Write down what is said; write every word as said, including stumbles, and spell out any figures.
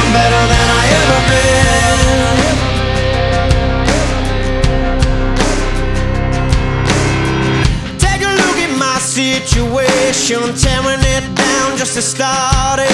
better than I ever been. Take a look at my situation, tearing it down just to start